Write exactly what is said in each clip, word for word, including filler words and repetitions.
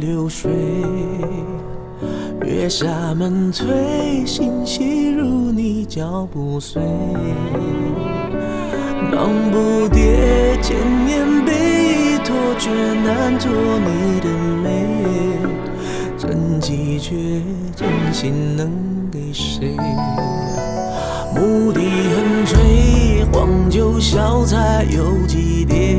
流水。月下门推，心细如你脚步碎。忙不迭，千年被托，却难托你的美。真迹却真心能给谁？牧笛横吹，黄酒小菜有几碟？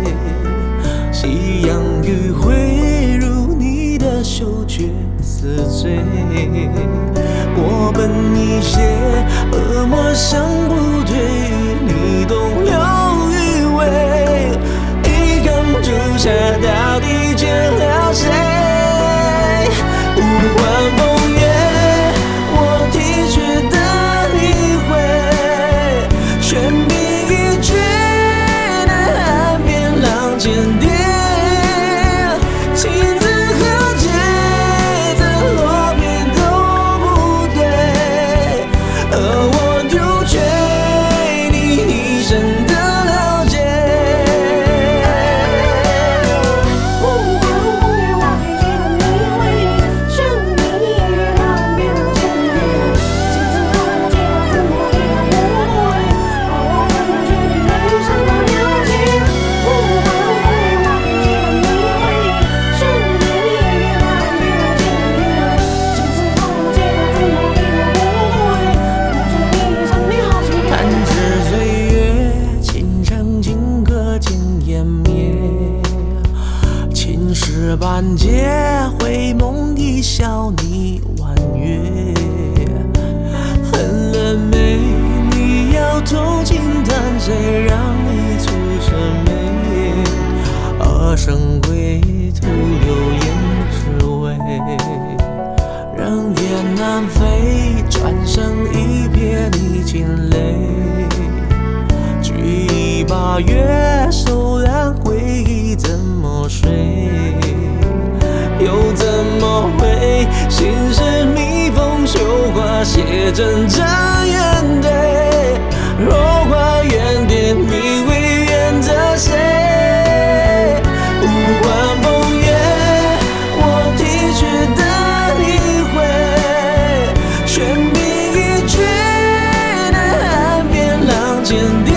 夕阳余晖，如你的羞却似醉。我奔一些，恶魔想不退，你懂了余味。一缸朱砂，到底欠了谁？无关风月，我体恤的你会，悬笔一绝，那岸边浪尖叠。半截回梦一笑，你婉约。恨了没？你要偷情谈谁？让你蹙着眉。二生归，徒留胭脂味。人雁南飞，转身一瞥你噙泪。举一把月，手染回忆怎么睡？又怎么会？心事蜜蜂绣花，写真真眼对。若花远点，你会远着谁？无关风月，我体恤的你会，悬笔一绝，那岸边浪尖叠。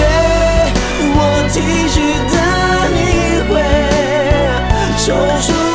手术。